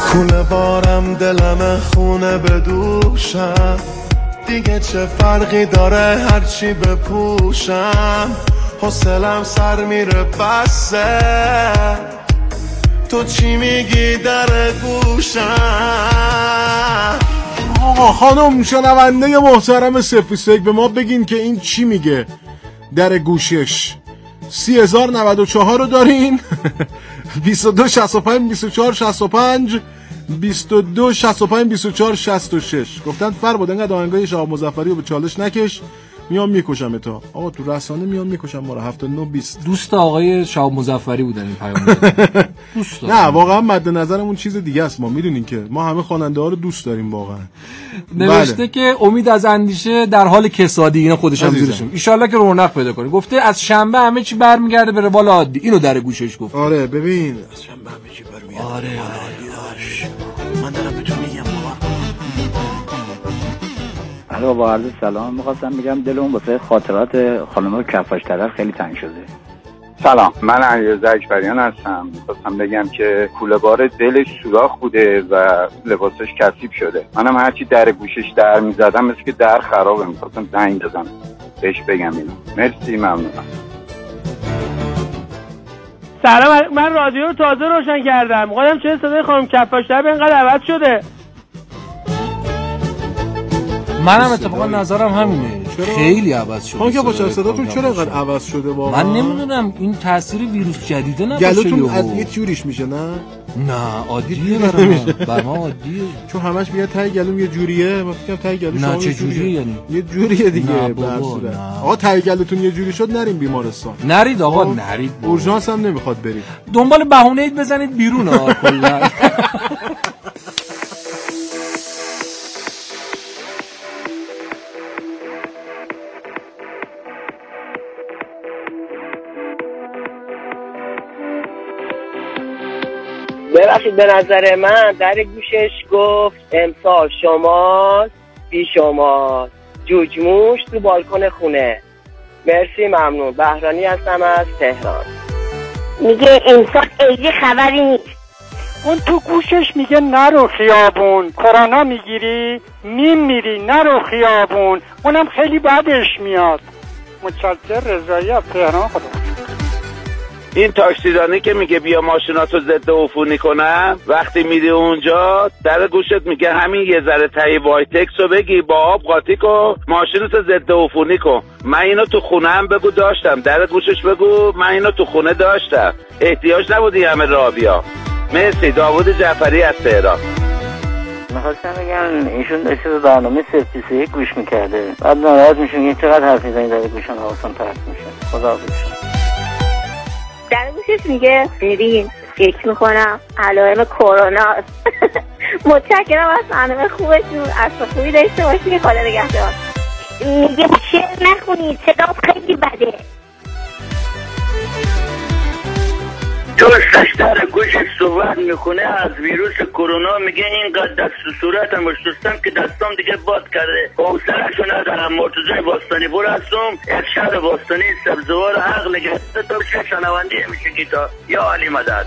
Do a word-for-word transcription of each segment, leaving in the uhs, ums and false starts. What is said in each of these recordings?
کوله بارم دلم خونه بدوشم، دیگه چه فرقی داره هرچی بپوشم، حوصلم سر میره بسه، تو چی میگی در گوشم. آقا خانم شنونده محترم صفر بیست و یک به ما بگین که این چی میگه در گوشش. سی هزار نود و چهار رو دارین بیست و دو شصت و پنج بیست و چهار شصت و پنج بیست و دو شصت و پنج بیست و چهار شصت و شش. گفتن فر بود انقدر آهنگای شهاب مظفری رو به چالش نکش، میام میکشم تو. آقا تو رسانه میام میکشم ما رو. هفتاد و نه بیست دوست آقای شهاب مظفری بودن این پیام. دوست نه واقعا مد نظرمون چیز دیگه است. ما میدونین که ما همه خواننده ها رو دوست داریم واقعا. نوشته بله. که امید از اندیشه در حال کسادی، اینا خودش هم زیرشون ان شاءالله که رونق پیدا کنه. گفته از شنبه همه چی برمیگرده به روال عادی. اینو در گوشش گفت. آره ببین از شنبه همه چی برمیگرده. آره آره من دارم بهتون میگم بابا. الو با عرض سلام، می‌خواستم بگم دلم واسه خاطرات خانم کفاش طرف خیلی تنگ شده. سلام، من علیرضا اکبریان هستم. می‌خواستم بگم که کوله بار دلش سوراخ بوده و لباسش کثیف شده. منم هرچی در گوشش در می‌زدم مثل که در خرابه، می‌خواستم زنگ بزنم بهش بگم اینو. مرسی، ممنونم. سلام، من رادیو رو تازه روشن کردم. می‌خوام چه صدای خانم کفاش طرف اینقدر عوض شده؟ منم اتفاقا نظرم همینه. چرا؟ خیلی عوض شده. خانم که باشه صداتون چرا اینقدر عوض شده واقعا؟ من نمیدونم این تاثیر ویروس جدیده نباشه. گلوتون از یه جوریش میشه نه؟ نه عادیه برام. بر ما عادیه. چون همش میگه تای گلوم یه جوریه، من فکر کنم تای گلو شما نه چه جوریه یعنی؟ یه جوریه دیگه به هر صورت. آقا تای گلوتون یه جوری شد نریم بیمارستان. نرید آقا نرید. اورژانس هم نمیخواد برید. دنبال بهونه اید بزنید بیرون آقا کلا. ببخشید به نظر من در گوشش گفت امسال شماست بی شماست جوجموش تو بالکن خونه. مرسی ممنون. بهرانی هستم از تهران. میگه امسال خیلی خبری نیست. اون تو گوشش میگه نرو خیابون کرونا میگیری میمیری نرو خیابون. اونم خیلی بعدش میاد. متشکر. رضایی از تهران. خدا این تاکسیرانی که میگه بیا ماشیناتو ضد عفونی کنم، وقتی میری اونجا در گوشت میگه همین یه ذره تای وایتکس رو بگی با آب قاطی کن ماشینتو ضد عفونی کن. من اینو تو خونه هم بگو داشتم، در گوشش بگو من اینو تو خونه داشتم، احتیاج نبودی همه راه بیا. مرسی. داوود جعفری از تهران. میخواستم بگم ایشون داشته به برنامه صفر بیست و یک گوش میکرده، بعد ناراحت میشون یه چقدر حرف میزنی در گوشان حواسم پرت میشه. خدا حافظ. در گوشش میگه میرین فکر میکنم علائم کرونا. متشکرم از برنامه خوبتون. اصلا خوبی داشته باشید. خدا نگهدار. میگه شعر نخونید صدا خیلی بده. دوستش در گوشش صحبت میکنه از ویروس کرونا، میگه اینقدر دست و صورتم رو شستم که دستام دیگه باد کرده، حوصله‌شو ندارم. مرتضی باستانی بور هستم، ارشاد باستانی سبزوار عقل گرفته تا چه شنونده میشه گیتا یا علی مدد.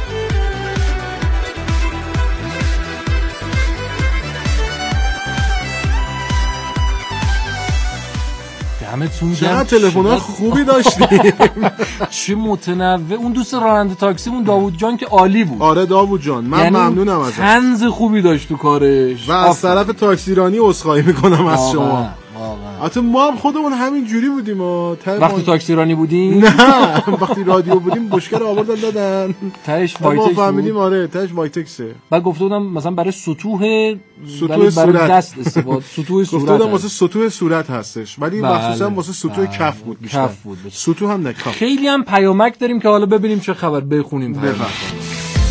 دمتون گرم. چه تلفن‌ها خوبی داشتیم. چه متنوع. اون دوست راننده تاکسیمون داوود جان که عالی بود. آره داوود جان من یعنی ممنونم ازش. طنز خوبی داشت تو کارش. و از طرف تاکسیرانی عذرخواهی میکنم از شما. واقعا حتی ما هم خودمون همین جوری بودیم. وقتی تاکسیرانی بودیم نه وقتی رادیو بودیم بشکر آوردن دادن تهش وایتکس. ما فهمیدیم آره تهش وایتکسه. بعد گفته بودم مثلا برای سطوح سطوح صورت دست استفاده سطوح صورت گفته بودم واسه سطوح صورت هستش ولی مخصوصا واسه سطوح بله. کف بود بیشتر. کف بود سطوح هم نه کف. خیلی هم پیامک داریم که حالا ببینیم چه خبر بخونیم. بفرمایید.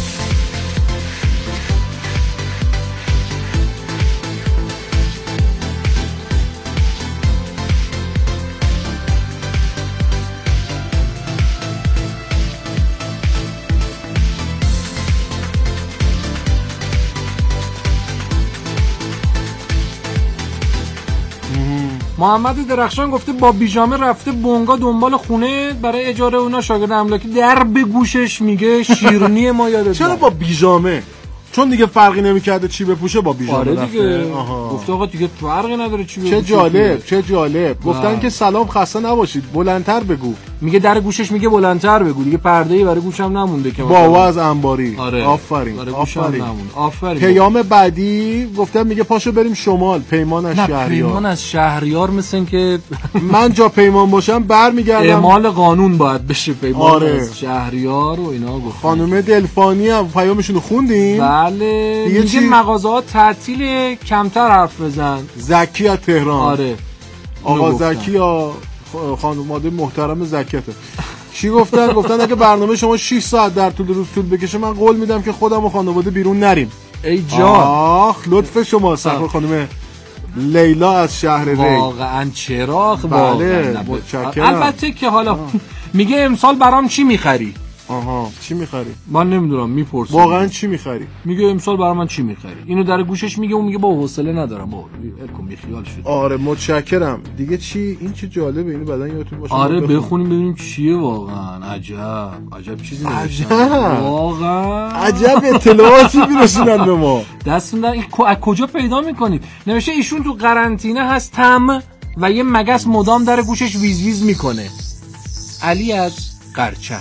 محمد درخشان گفته با بیژامه رفته بونگا دنبال خونه برای اجاره. اونا شاگرد املاکی در به گوشش میگه شیرینی ما یادت. چرا با بیژامه؟ چون دیگه فرقی نمی‌کرده چی بپوشه با بیژامه رفته. آره دیگه. آها. گفت آقا دیگه فرقی نداره چی بپوشه. چه جالب، چه جالب. گفتن که سلام خسته نباشید، بلندتر بگو. میگه در گوشش میگه بلندتر بگو. دیگه پرده‌ای برای گوشم نمونده که با از انباری. آره. آفرین. آفرین. آفرین. پیام بعدی گفتم میگه پاشو بریم شمال. پیمان از شهریار. پیمان از شهریار مثل که من جا پیمان باشم برمیگردم. اعمال قانون باید بشه پیمان آره. از شهریار و اینا گفت. خانم دلفانی هم پیامشون رو خوندیم. بله. میگه چی... مغازه‌ها تعطیل، کمتر حرف بزن. زکی از تهران. آره. آقا زکی یا خانواده محترم زکیته. چی گفتن؟ گفتن اگه برنامه شما شش ساعت در طول روز طول بکشه من قول میدم که خودم و خانواده بیرون نریم. ای جان. آخ لطف شما سرکار خانم لیلا از شهر ری. واقعا چرا؟ بله. البته که حالا میگه امسال برام چی میخری؟ آها چی میخری؟ من نمیدونم میپرسم. واقعا چی میخری؟ میگه امسال برام من چی میخری؟ اینو در گوشش میگه، اون میگه با حوصله ندارم بابا الکم بیخیال شد. آره متشکرم. دیگه چی؟ این چه جالبه، اینو بعدن یادتون باشه. آره بخونیم ببینیم چیه واقعا. عجب عجب چیزی نوشتن. واقعا عجب اطلاعاتی میرسونن به ما. دستون در این از کجا پیدا میکنید؟ نوشته ایشون تو قرنطینه هستم و یه مگس مدام در گوشش ویز ویز میکنه. علی از قرچک.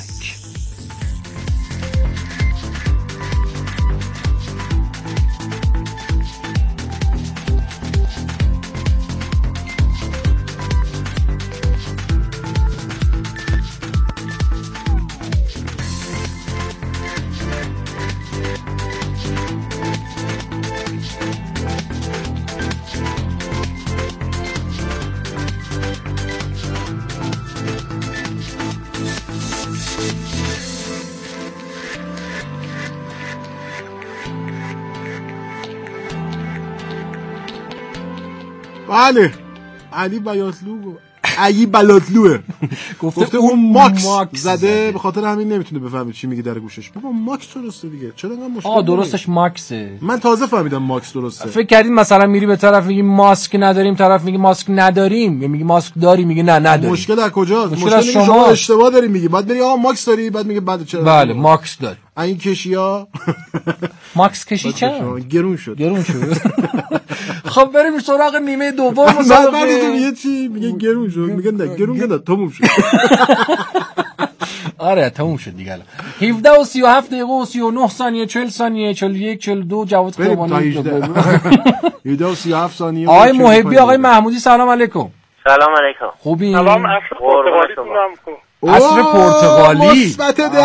بله علی بیاتلو علی بلاتلوه گفته اون ماکس, ماکس زده به خاطر همین نمیتونه بفهمه چی میگه در گوشش. بابا ماکس درسته دیگه، چرا انقدر مشکل؟ آه درستش ماکسه. من تازه فهمیدم ماکس درسته. فکر کردین مثلا میری به طرف میگی ماسک نداریم، طرف میگه ماسک نداریم، یا میگی ماسک داری میگه نه نداریم. مشکل از کجاست؟ مشکل, مشکل از شما. شما اشتباه داری میگی. بعد بری آقا ماکس داری، بعد میگه بعد چرا؟ بله ماکس داری. این کشیا ماکس کشی چند؟ گرون شد. گرون شد. خب بریم سراغ نیمه دوم مسابقه. بعد میگه چی؟ میگه گرون شد. میگه نه گرون نه تموم شد. آره تموم شد دیگه. هفده و سی و هفت دقیقه و سی و نه ثانیه، چهل ثانیه، چهل و یک، چهل و دو. جواد خیابانی. هفده و سی و هفت ثانیه. آقای محبی، آقای محمودی سلام علیکم. سلام علیکم. خوبی؟ سلام عصر پرتغالی تونم عصر پرتغالی مثبت ده.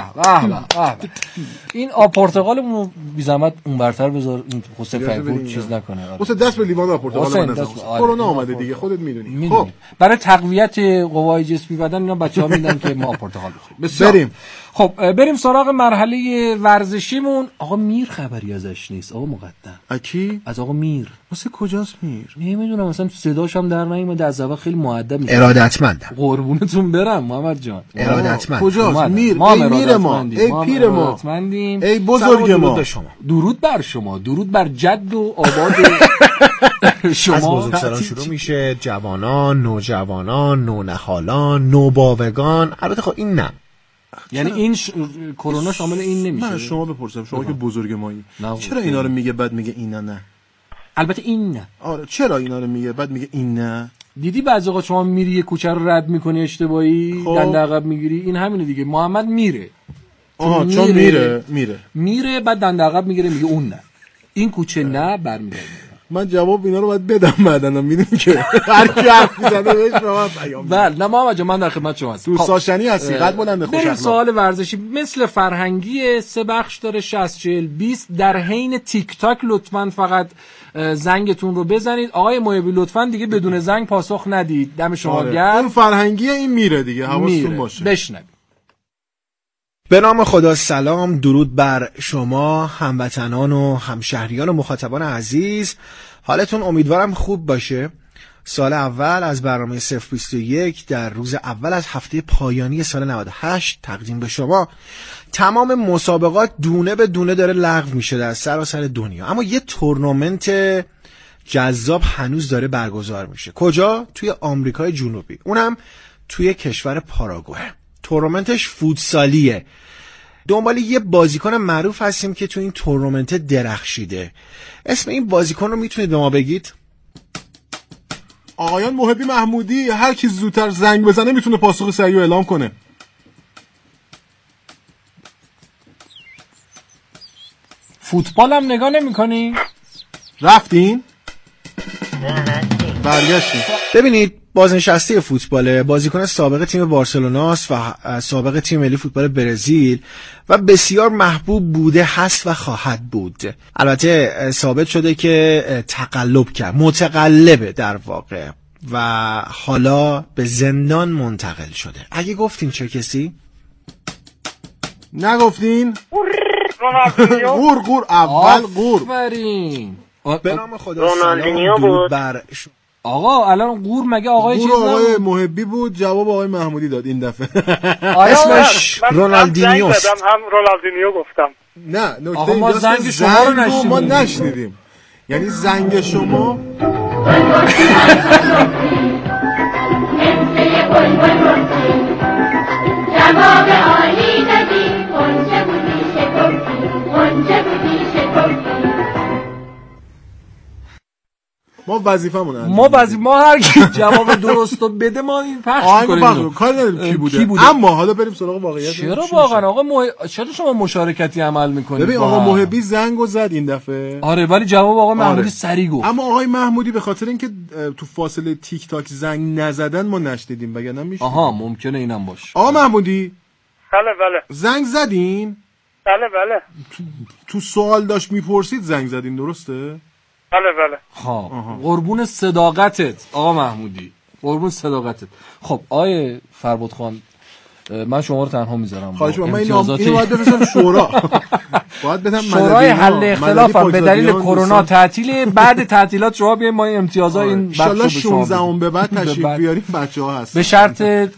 این آب پرتغالمون بی زحمت اون برتر بذار، این حسین فیپور چیز نکنه. حسین دست به لیوان آب پرتغال بنداز. کرونا اومده دیگه خودت میدونی. خب برای تقویت قوای جسمی بدن اینا بچه‌ها میدن که ما آب پرتغال بخوریم. بریم. خب بریم سراغ مرحله ورزشیمون. آقا میر خبری ازش نیست. آقا مقدم اکی؟ از آقا میر. واسه کجاست میر؟ نمیدونم، مثلا صداش هم در نیومده. از اول خیلی مؤدب میشه. ارادتمندم. قربونتون برم محمد جان. ارادتمند. کجاست میر؟ ای میر ما، ای پیر ما، ای بزرگ ما. درود بر شما، درود بر جد و آباد شما. از بزرگسالان شروع میشه، جوانان، نوجوانان، نونهالان، نوباوگان. البته خب این نه، یعنی این ش... کرونا شامل این نمیشه. من شما بپرسم، شما که بزرگ مایی، چرا اینا رو میگه بعد میگه اینا نه؟ البته این نه. آره چرا اینا رو میگه بعد میگه این نه؟ دیدی بعضی وقتا شما میری یه کوچه رو رد میکنی اشتباهی، خب. دنده عقب میگیری. این همینه دیگه. محمد میره. آها چون میره میره میره بعد دنده عقب میگیره میگه اون نه. این کوچه نه برمیگرده. من جواب اینا رو باید بدم بعداً، میدونی که هر کی حرف میزنه بهش شما پیام. بله نه محمد جان من در خدمت شما هستم. دوست داشتنی هستی، قد بلند خوش اخلاق. سوال ورزشی مثل فرهنگی سه بخش داره، شصت چهل بیست. در حین تیک تاک لطفاً فقط زنگتون رو بزنید. آقای محبی لطفاً دیگه بدون زنگ پاسخ ندید. دم شما آره. گرم. اون فرهنگی این میره دیگه، حواستون باشه. بشنوید. به نام خدا. سلام، درود بر شما هموطنان و همشهریان و مخاطبان عزیز. حالتون امیدوارم خوب باشه. سال اول از برنامه صفر بیست و یک در روز اول از هفته پایانی سال نود و هشت تقدیم به شما. تمام مسابقات دونه به دونه داره لغو میشه در سراسر دنیا، اما یه تورنمنت جذاب هنوز داره برگزار میشه. کجا؟ توی آمریکای جنوبی، اونم توی کشور پاراگوئه. تورنمنتش فوتسالیه. دنبال یه بازیکن معروف هستیم که تو این تورنمنت درخشیده. اسم این بازیکن رو میتونید به ما بگید؟ آقایان محبی محمودی، هر کی زودتر زنگ بزنه میتونه پاسخ صحیح رو اعلام کنه. فوتبال هم نگاه نمی کنی؟ رفتین؟ برگشتین. ببینید بازنشسته فوتباله، بازیکن سابق تیم بارسلوناست و سابق تیم ملی فوتبال برزیل و بسیار محبوب بوده، هست و خواهد بود. البته ثابت شده که تقلب کرد، متقلبه در واقع و حالا به زندان منتقل شده. اگه گفتین چه کسی؟ نگفتین؟ قور قور اول قور. آفرین. به نام خدا سلام درود بر شما. آقا الان قور مگه آقای چیز نبود؟ آقای محبی بود، جواب آقای محمودی داد این دفعه. اسمش رونالدینیوست. هم رونالدینیو گفتم. نه نکته آقا ما زنگ شما رو نشنیدیم. ما نشنیدیم. یعنی زنگ شما جواب عالی دادی، اونچه بودی شکفتی، اونچه بودی شکفتی. ما وظیفمون انجام ما وظیفه ما هر کی جواب درست رو بده ما این پخش کنیم. کار نداریم کی بوده. کی بوده. اما حالا بریم سراغ واقعیت. چرا واقعا آقا مح... چرا شما مشارکتی عمل میکنید؟ ببین آقا محبی زنگو زد این دفعه. آره ولی جواب آقا محمودی آره. سریع گفت. اما آقای محمودی به خاطر اینکه تو فاصله تیک تاک زنگ نزدن ما نشنیدیم، وگرنه میشه. آها ممکنه اینم باشه. آقا محمودی بله بله. زنگ زدین؟ بله بله. تو, تو سوال داشت میپرسید زنگ زدین درسته؟ بله بله. ها قربون صداقتت آقا محمودی، قربون صداقتت. خب آیه فرباد خان من شما رو تنها میذارم. خواهش می‌کنم. من اینو باید بفرستم شورا. باید بدم شورای حل اختلاف به دلیل کرونا تعطیل، بعد تعطیلات شما بیاین ما امتیازات این بخشو به شما شانزده به بعد تشریف بیاریم بچه‌ها هستن. به شرط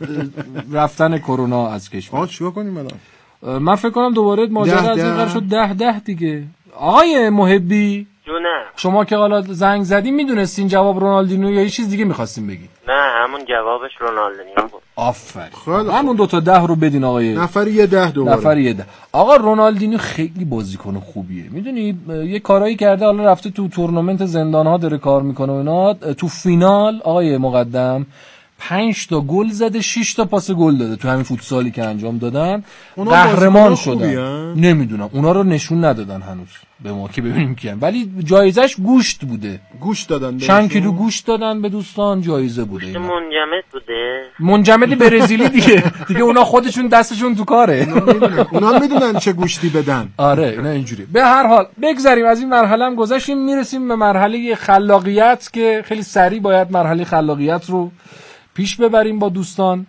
رفتن کرونا از کشور. آ چیکار کنیم الان؟ من فکر کنم دوباره ماجرا از این قرار شد ده ده دیگه. آقای محبی جونه شما که حالا زنگ زدین میدونستین جواب رونالدینیو یا یه چیز دیگه میخواستین بگید؟ نه همون جوابش رونالدینیو بود. آفرین. همون دو تا ده رو بدین آقای نفر یه ده دوباره. نفر یه ده. آقا رونالدینیو خیلی بازیکن خوبیه. میدونی یه کارایی کرده، حالا رفته تو تورنمنت زندان‌ها داره کار میکنه و اینا. تو فینال آقای مقدم پنج تا گل زده، شش تا پاس گل داده تو همین فوتسالی که انجام دادن. قهرمان شدن. نمیدونم اونا رو نشون ندادن هنوز به ما که ببینیم کیان، ولی جایزش گوشت بوده. گوشت دادن. چند کیلو گوشت دادن به دوستان، جایزه بوده. گوشت منجمد بوده. منجمد برزیلی دیگه. دیگه اونا خودشون دستشون تو کاره. اونا میدونن چه گوشتی بدن. آره اینا اینجوری. به هر حال بگذریم از این مرحله، هم گذشتیم، میرسیم به مرحله خلاقیت که خیلی سریع باید مرحله خلاقیت رو پیش ببریم با دوستان.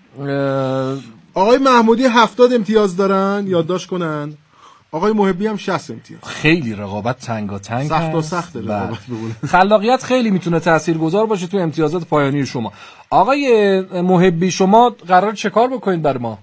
آقای محمودی هفتاد امتیاز دارن، یادداشت کنن. آقای محبی هم شصت امتیاز. خیلی رقابت تنگاتنگ سخت و سخت رقابت بگونه. خلاقیت خیلی میتونه تاثیرگذار باشه تو امتیازات پایانی شما. آقای محبی شما قرار چه کار بکنید بر ما؟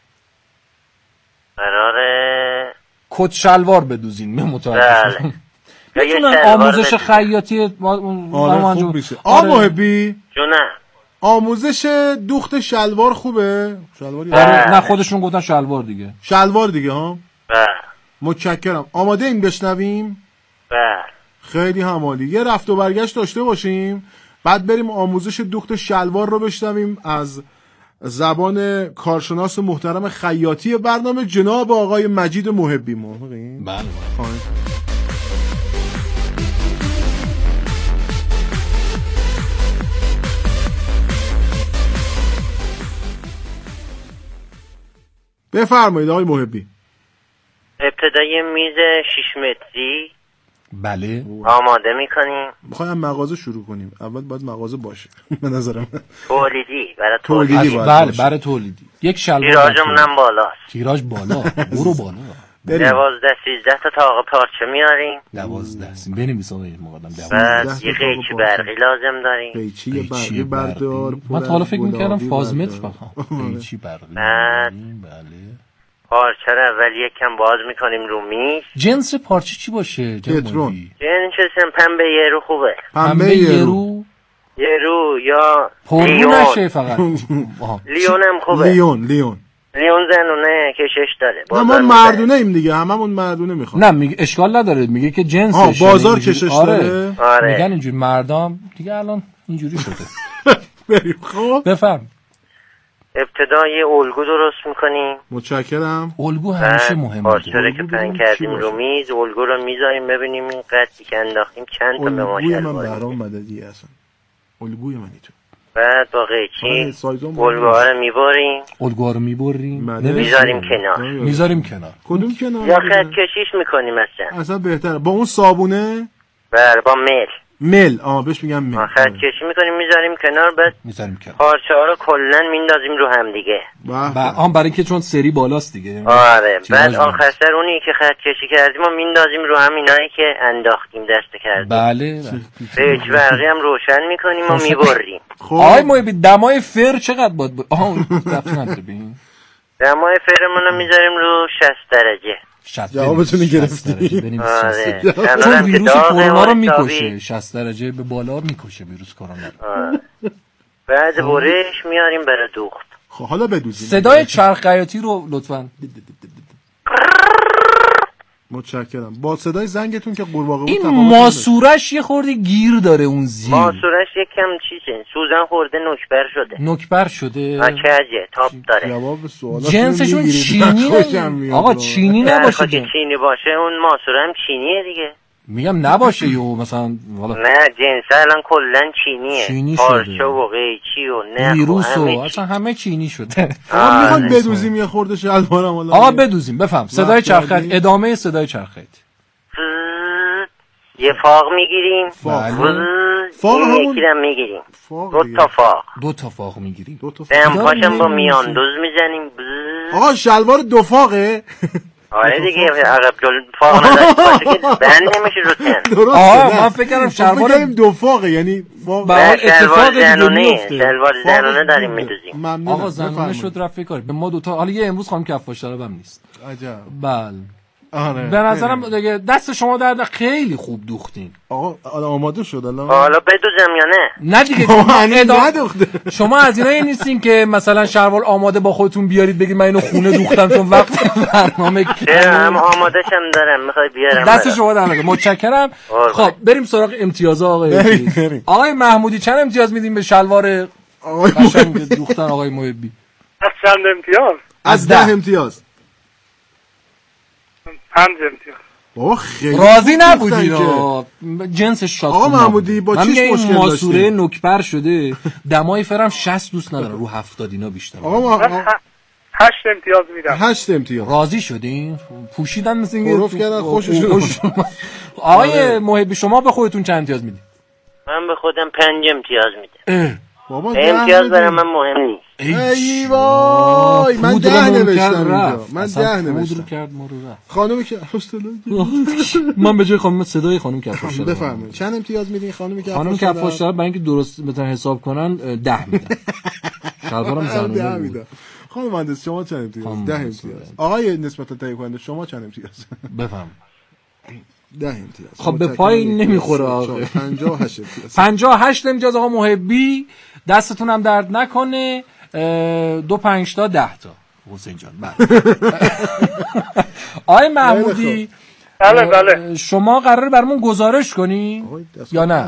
قراره کت شلوار بدوزین. من متوجه میتونن آموزش خیاطی آره خوب میشه. آقا محبی جونه آموزش دوخت شلوار خوبه؟ شلوار نه خودشون گفتن شلوار دیگه. شلوار دیگه ها؟ بله. متشکرم. آماده این بشنویم؟ بله. خیلی همالی. یه رفت و برگشت داشته باشیم، بعد بریم آموزش دوخت شلوار رو بشنویم از زبان کارشناس محترم خیاطی برنامه جناب آقای مجید محبی. موافقین؟ بله. بفرمایید آقای محبی. ابتدای میز شش متری بله آماده میکنیم. میخوایم مغازه شروع کنیم. اول باید مغازه باشه به نظرم. تولیدی برای تولیدی, تولیدی بله برای تولیدی. یک شلوار تیراژمون هم بالاست. تیراژ بالا. برو بالا. دوازده سیزده تا تاق پارچه میاریم. دوازده سیم بنویس آقای مقدم. بعد یه قیچی برقی لازم داریم. قیچی برقی بردار. من تا حالا فکر میکردم فازمتر بخوام. قیچی برقی. بعد بله. پارچه رو اول یکم باز میکنیم رو میز. جنس پارچه چی باشه؟ پترون. جنس پنبه یرو خوبه. پنبه یرو. یرو یا لیون نشه فقط. لیون هم خوبه. لیون لیون. اون زنونه کشش داره. نه ما مردونه ایم دیگه، هممون مردونه میخوام. نه میگه اشکال نداره، میگه که جنسش آه بازار اینجوری... کشش آره. داره. آره. میگن اینجوری مردم دیگه الان اینجوری شده. بریم خب. بفهم. ابتدا یه الگو درست میکنیم. متشکرم. الگو همیشه مهمه. پارچه که پهن کردیم رو میز، الگو رو میذاریم ببینیم این قدری که انداختیم چند تا به ما الگوی من شلوار. برام مددیه اصلا. الگوی منی تو. بعد با قیچی الگوها رو میبریم. الگوها رو میبریم. میذاریم کنار. میذاریم کنار. کدوم کنار؟ یا خط کشیش میکنیم اصلا. اصلا بهتره. با اون صابونه؟ بله با مل. مل آه بهش میگم مل. خط کشی میکنیم میذاریم کنار، بعد میذاریم کنار. پارچه ها رو کلا میندازیم رو هم دیگه. بعد آن برای اینکه چون سری بالاست دیگه. آره. بعد آخر سر اونی که خط کشی کردیم و میندازیم رو هم اینایی که انداختیم دست کردیم. بله. به هیچ برقی هم روشن میکنیم و میبریم. آقای محبی دمای فر چقدر باید بود؟ آها دفعه نداره ببین. دمای فرمون رو میذاریم رو شصت درجه. جوابتونی گرفتیم. آره. چون ویروس کرونا رو میکشه. شصت درجه به بالا میکشه ویروس کرونا. بعد برش میاریم برای دوخت. خب حالا بدوزیم. صدای چرخ خیاطی رو لطفاً. متشکرم. با صدای زنگتون که قورباغه بود این ماسورش یه خورده گیر داره اون زیر. ماسورش یکم چیزه، سوزن خورده نکبر شده. نکبر شده. کجه تاپ داره. جواب سوالات جنسشون چینی نه. آقا چینی نباشه. که چینی باشه اون ماسوره هم چینیه دیگه. میگم نباشه یو مثلا والا. نه جنس الان کلا چینیه. چینی پارچه و قیچی و نه ویروس و اصلا همه چینی شده. آقا میخواد بدوزیم یه خورده شلوارم حالا. آقا بدوزیم بفهم. صدای چرخ ادامه صدای چرخ یه فاق میگیریم. فاق همون یکی هم میگیریم. دو تا فاق. دو تا فاق میگیریم. دو تا فاق. دمپاشم با میاندوز میزنیم. آقا شلوار دو فاقه. آره دیگه عقب جلو فاق نداشت باشه که بند نمیشه رو تن. آه من فکر کردم شلوار دو فاقه یعنی فاق. شلوار زنونه. شلوار زنونه داریم میدوزیم. آقا زنونه شد رفت کاری. به ما دو تا حالا یه امروز خانم کفاش دارم نیست. عجب. بله. آره. به نظرم دیگه دست شما درد خیلی خوب دوختین. آقا آماده شد الان. حالا بدوزم یا نه؟ نه دیگه ندوخته. شما از اینایی نیستین که مثلا شلوار آماده با خودتون بیارید بگید من اینو خونه دوختم چون وقت برنامه هم آمادهشم دارم میخوای بیارم. دست شما درد. متشکرم. خب بریم سراغ امتیازها آقای آقای محمودی. چند امتیاز میدیم به شلوار قشنگ دوختن آقای محبی؟ از چند امتیاز؟ از ده امتیاز. پنج امتیاز. بابا خیلی راضی نبودی رو جنسش شاد. آقا محمودی با چیش مشکل داشتی؟ ماسوره نکبر شده دمای فرم شصت دوست نداره رو هفتاد اینا بیشتر. آقا هشت امتیاز میدم. هشت امتیاز. راضی شدین؟ پوشیدن مثل اینکه عرف کردن خوششون. آقای محبی شما به خودتون چند امتیاز میدید؟ من به خودم پنج امتیاز میدم. بابا امتیاز برای من مهم نیست. ای وای من ده نوشتم اینجا. من ده نوشتم. کرد ما رو رفت. خانومی که من به جای خانم صدای خانم کفاش دارم. بفرمایید. چند امتیاز میدین خانم کفاش؟ خانم کفاش دارم برای اینکه درست بتونن حساب کنن ده میدن. شلوارم زنونه میدن. خانم مهندس شما چند امتیاز؟ ده امتیاز. آقای نسبت تهیه کننده شما چند امتیاز؟ بفهم. ده امتیاز. خب به پای نمیخوره آقا. پنجاه و هشت امتیاز. پنجاه و هشت امتیاز آقا محبی. دستتون هم درد نکنه. دو پنج تا ده تا حسین جان. بله. آقای محمودی بله بله شما قراره برامون گزارش کنی یا نه؟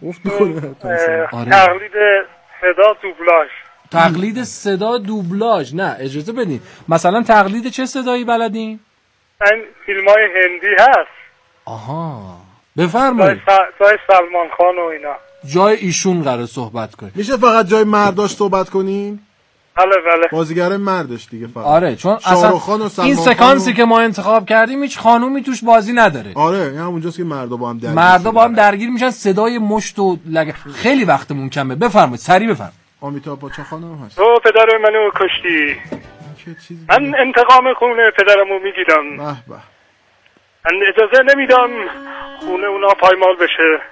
تقلید صدا دوبلاژ. تقلید صدا دوبلاژ. نه اجازه بدین. مثلا تقلید چه صدایی بلدین؟ این فیلم‌های هندی هست. آها بفرمایید. جای سلمان خان و اینا. جای ایشون قراره صحبت کنیم. میشه فقط جای مرداش صحبت کنیم؟ بله بله. بازیگر مردش دیگه فقط. آره چون اصلا این سکانسی و... که ما انتخاب کردیم هیچ خانومی توش بازی نداره. آره این همونجاست که مردا با هم درگیر مردا با هم درگیر میشن. صدای مشت و لگه خیلی وقتمون کمه. بفرمایید سریع بفرمایید. آمیتاب بچا خانم هست. تو پدر منو کشتی. من انتقام خونه پدرمو میگیرم. به به. من اجازه نمیدم خونه اونا پایمال بشه.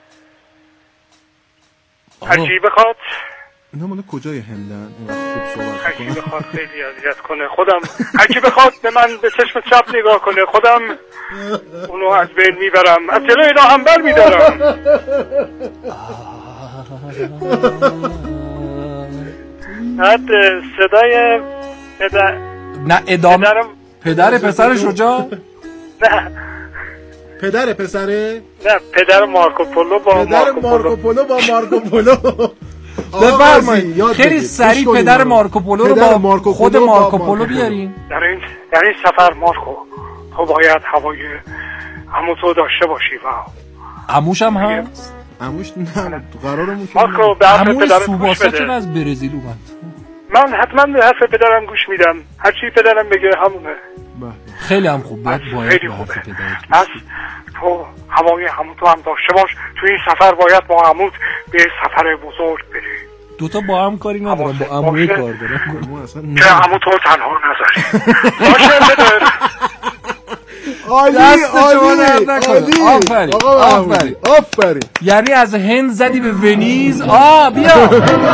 هرکی بخواد. اینا مال کجای هندن؟ خوب صحبت هرکی بخواد خیلی اذیت کنه خودم. هرکی بخواد به من به چشم چپ نگاه کنه خودم اونو از بین میبرم. از جلوی اینا هم بر میدارم. بعد صدای پدر نه ادامه پدرم پدر پسر شجاع؟ نه پدر پسره؟ نه پدر مارکوپولو با پدر مارکوپولو با مارکوپولو. بفرمایید خیلی سریع پدر مارکوپولو رو با مارکو خود مارکوپولو بیارین. در این در این سفر مارکو تو باید هوای عمو تو داشته باشی و عموش هم هست؟ عموش نه قرارمون که مارکو به حرف عموی پدرت گوش سوباسا بده. چرا از برزیل اومد؟ من حتما به حرف پدرم گوش میدم، هر چی پدرم بگه همونه. خیلی هم خوب باید باید خیلی به حرف خوبه. پدرت پس تو هوای عمو تو هم داشته باش. تو این سفر باید با عموت به سفر بزرگ بری دوتا با هم کاری ندارم، با عموی کار دارم که عمو تو تنها نذاری. باشه پدر. عالی عالی عالی. آفرین آفرین آفرین. یعنی از هند زدی به ونیز. آ بیا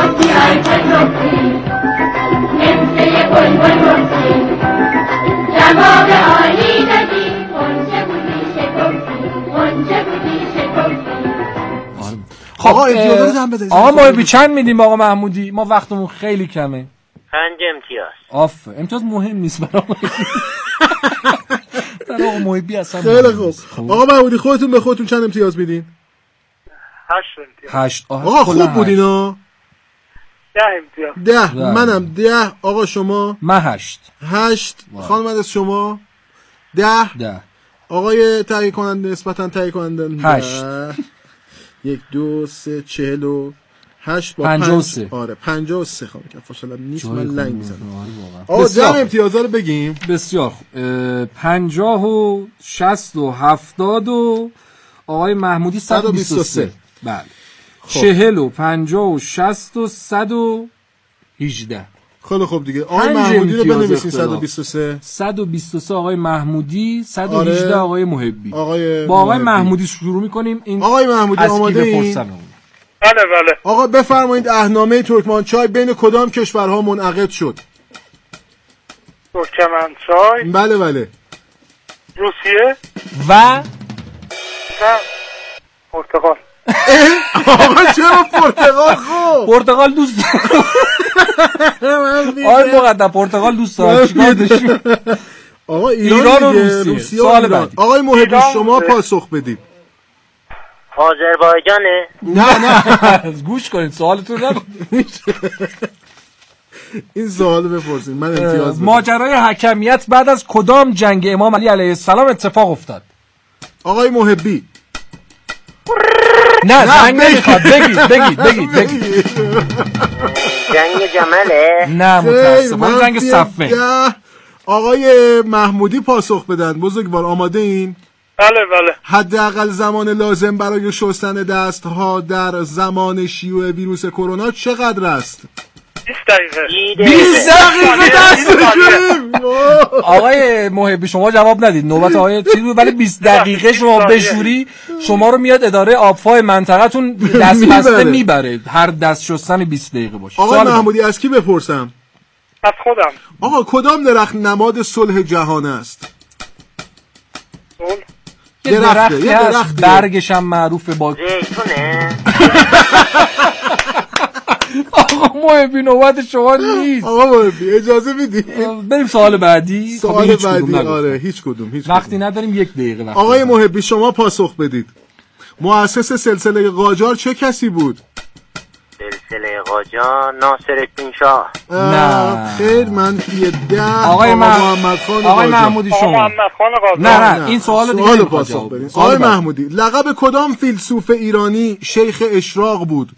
جواب عالی دادی اونچه بودی شکفتی اونچه بودی شکفتی. خب آقا امتیاز رو هم بده. آقا محبی چند میدیم آقا محمودی؟ ما وقتمون خیلی کمه. پنج امتیاز. آف امتیاز مهم نیست برای برای آقا محبی اصلا. خیلی خوب آقا محمودی خودتون به خودتون چند امتیاز میدین؟ هشت امتیاز. هشت. آقا خوب بودین ها. ده امتیاز. ده. منم ده. آقا شما؟ من هشت. هشت. خانم از شما؟ ده. ده. آقای تهیه کننده نسبتا تهیه کننده هشت. یک دو سه چهل و هشت با پنجاه و پنج. سه. آره پنجاه و سه خانم که فاشلم نیست من لنگ میزنم. آقا آقا جمع امتیازا رو بگیم. بسیار خوب. پنجاه و شست و هفتاد و آقای محمودی صد و بیست و سه. بله. چهل و پنجاه و شست و صد و هجده. خیلی خوب دیگه آقای محمودی رو بنویسین صد و بیست و سه. صد و بیست و سه آقای محمودی، صد و هجده آره. آقای محبی. آقای با آقای محمودی شروع می‌کنیم. این آقای محمودی آماده این؟ بله بله. آقا بفرمایید اهنامه ترکمانچای بین کدام کشورها منعقد شد؟ ترکمنچای. بله بله. روسیه و نه پرتغال. آقا چرا پرتغال؟ خب پرتغال دوست آقای مقدم پرتغال دوست دارم چیکار داشتیم؟ آقا ایران, ایران و روسیه. روسیه. سوال بعدی آقای محبی شما پاسخ بدید. آذربایجانه؟ نه نه گوش کنید سوالتون رو. این سوالو بپرسید من امتیاز بدم. ماجرای حکمیت بعد از کدام جنگ امام علی علیه السلام اتفاق افتاد؟ آقای محبی نه زنگ نمیخواد بگید بگید بگید بگید. جنگ جمله؟ نه متاسفانه جنگ صفه. آقای محمودی پاسخ بدن. بزرگوار آماده این؟ بله بله. حداقل زمان لازم برای شستن دستها در زمان شیوع ویروس کرونا چقدر است؟ بیست دقیقه. بیست دقیقه دست بگیریم. آقای محبی شما جواب ندید، نوبت آقای چیز بود، ولی بیست دقیقه شما بشوری شما رو میاد اداره آبفای منطقه‌تون دست بسته میبره. هر دست شستن بیست دقیقه باشه. آقای محمودی از کی بپرسم؟ از خودم. آقا کدام درخت نماد صلح جهان است؟ صلح؟ یه درختی درخت برگش هم معروفه با زیتونه. آقا محبی نوبت شما نیست. آقا محبی اجازه میدی بریم سوال بعدی. سوال بعدی آره هیچ کدوم هیچ وقتی کدوم. نداریم یک دقیقه وقت. آقای محبی شما پاسخ بدید. مؤسس سلسله قاجار چه کسی بود؟ سلسله قاجار ناصرالدین شاه. نه خیر منفی ده. آقای محمد خان آقای محمودی شما. محمد خان قاجار. نه نه این سوال دیگه سوال پاسخ بدید. آقای محمودی لقب کدام فیلسوف ایرانی شیخ اشراق بود؟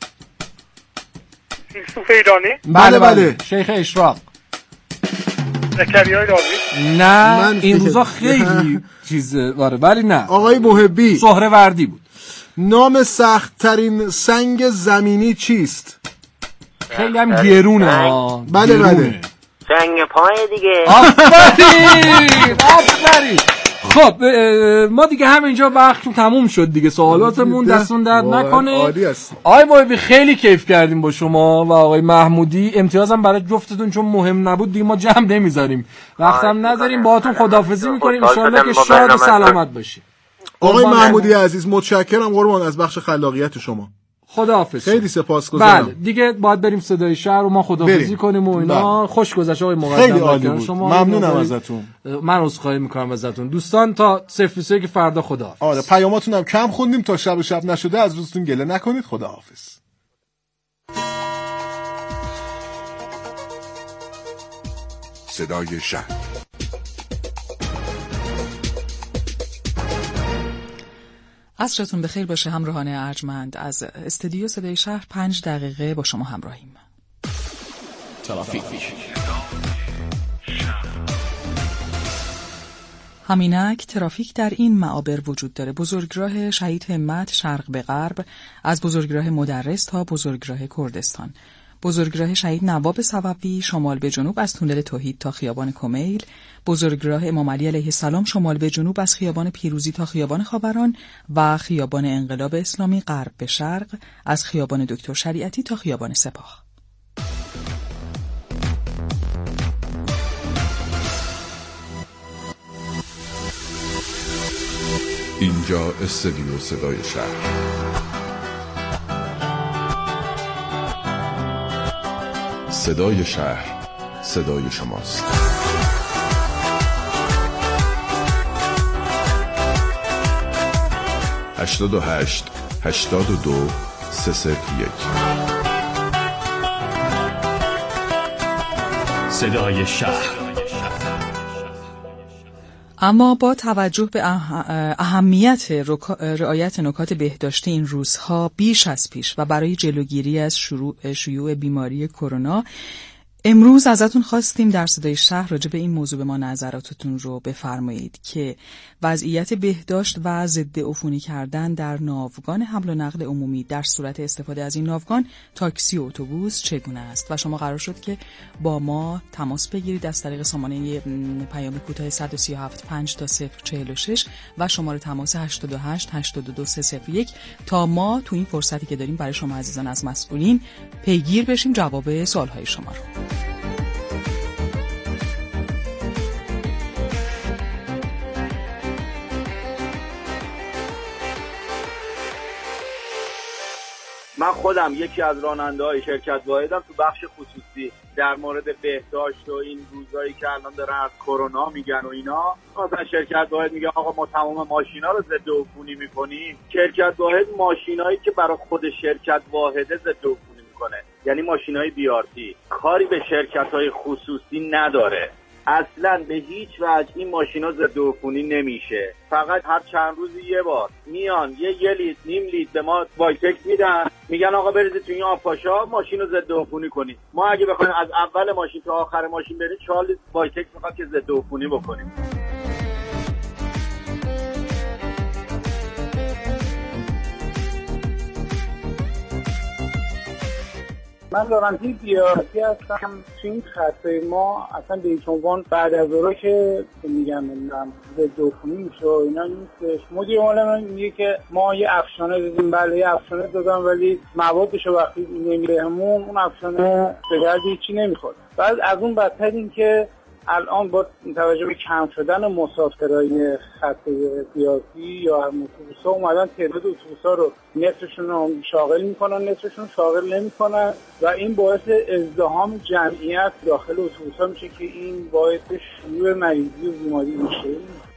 فیلسوف ایرانی؟ بله بله شیخ اشراق. زکریای راضی؟ نه این روزا خیلی چیزه واره ولی نه. آقای محبی سهروردی بود. نام سخت ترین سنگ زمینی چیست؟ خیلی هم گرونه ها. بله بله سنگ پای دیگه. آفرین آفرین. خب ما دیگه همینجا وقت تموم شد دیگه. سوالاتمون دستون درد نکنه. آقای محبی خیلی کیف کردیم با شما و آقای محمودی. امتیازم برای جفتتون چون مهم نبود دیگه ما جمع نمیذاریم، وقتم نداریم. باهاتون خداحافظی میکنیم ان شاءالله که شاد و سلامت باشید. آقای محمودی عزیز متشکرم قربان از بخش خلاقیت شما. خداحافظ. خیلی سپاسگزارم. بله دیگه باید بریم صدای شهر و ما خداحافظی کنیم و اینا. خوش گذشت آقای مقدم. خیلی عالی بود. شما ممنونم ازتون. من عذرخواهی میکنم ازتون دوستان. تا صفر سه که فردا خداحافظ. آره پیاماتون هم کم خوندیم تا شب شب نشده، از دوستون گله نکنید. خداحافظ. صدای شهر. عصرتون بخیر باشه همراهان ارجمند. از استودیو صدای شهر پنج دقیقه با شما همراهیم. ترافیک. همینک ترافیک در این معابر وجود داره. بزرگراه شهید همت شرق به غرب، از بزرگراه مدرس تا بزرگراه کردستان، بزرگراه شهید نواب صفوی شمال به جنوب از تونل توحید تا خیابان کمیل، بزرگراه امام علی علیه السلام شمال به جنوب از خیابان پیروزی تا خیابان خاوران و خیابان انقلاب اسلامی غرب به شرق از خیابان دکتر شریعتی تا خیابان سپاه. اینجا استودیو صدای شهر. صدای شهر، صدای شماست. هشتاد و هشت هشتاد و دو سه صفر یک. صدای شهر. اما با توجه به اهمیت رعایت نکات بهداشتی این روزها بیش از پیش و برای جلوگیری از شروع شیوع بیماری کرونا، امروز ازتون خواستیم در صدای شهر راجع به این موضوع به ما نظراتتون رو بفرمایید که وضعیت بهداشت و ضد عفونی کردن در ناوگان حمل و نقل عمومی در صورت استفاده از این ناوگان تاکسی و اتوبوس چگونه است و شما قرار شد که با ما تماس بگیرید از طریق سامانه پیام کوتاه صد و سی و هفت پنج تا صفر چهل و شش و شماره تماس هشتاد و هشت هشتاد و دو سه صفر یک تا ما تو این فرصتی که داریم برای شما عزیزان از مسئولین پیگیر بشیم جواب سوال‌های شما رو. من خودم یکی از راننده‌های شرکت واحدم تو بخش خصوصی در مورد بهداشت و این روزایی که الان دارن از کرونا میگن و اینا. مثلا شرکت واحد میگه آقا ما تمام ماشینا رو ضد عفونی میکنیم. شرکت واحد ماشینایی که برای خود شرکت واحده ضد عفونی میکنه، یعنی ماشینای بی آر تی، کاری به شرکت‌های خصوصی نداره. اصلا به هیچ وجه این ماشینا ضد عفونی نمیشه. فقط هر چند روزی یه بار میان یه یه لیتر نیم لیتر به ما وایتکس میدن، میگن آقا بریزید تو این آبپاشا ماشین رو ضد عفونی کنید. ما اگه بخوایم از اول ماشین تا آخر ماشین بریم چهار لیتر وایتکس میخواد که ضد عفونی بکنیم. من راننده بیارتی هستم. تو این خطه ما اصلا به هیچ عنوان بعد از اون که میگم نمیدونم ضد عفونی میشه و اینا نیستش. مدیر عامل من میگه که ما یه افشانه دادیم، بله یه افشانه دادم ولی موادش وقتی نمیرهمون اون افشانه به درد هیچی نمیخوره. بعد از اون بدتر این که الان با توجه به کم شدن مسافرای خط بیارتی یا اتوبوس‌ها اومدن تعداد اتوبوس‌ها رو نصفشون رو شاغل میکنن نصفشون شاغل نمیکنن و این باعث ازدحام جمعیت داخل اتوبوس‌ها میشه که این باعث شیوع مریضی و بیماری میشه.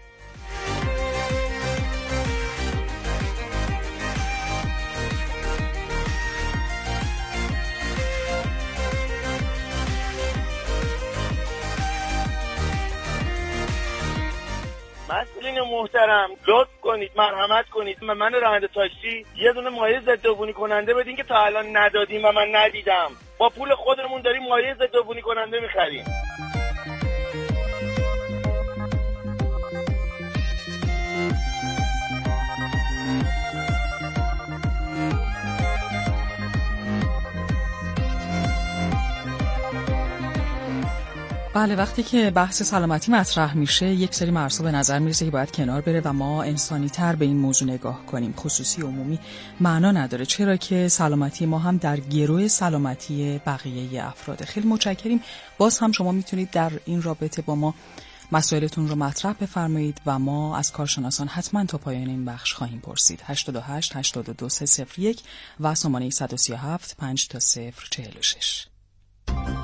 مسئولین محترم لطف کنید مرحمت کنید من, من راننده تاکسی یه دونه مایع ضد عفونی کننده بدین که تا الان ندادیم و من ندیدم. با پول خودمون داریم مایع ضد عفونی کننده میخریم. بله، وقتی که بحث سلامتی مطرح میشه یک سری مرزها به نظر میرسه که باید کنار بره و ما انسانی تر به این موضوع نگاه کنیم. خصوصی عمومی معنا نداره، چرا که سلامتی ما هم در گروه سلامتی بقیه افراد. خیلی متشکریم. باز هم شما میتونید در این رابطه با ما مسائلتون رو مطرح بفرمایید و ما از کارشناسان حتما تا پایان این بخش خواهیم پرسید. هشتاد و هشت هشتاد و دو سه صفر یک و شماره صد و سی و هفت پنج تا صفر چهل و شش.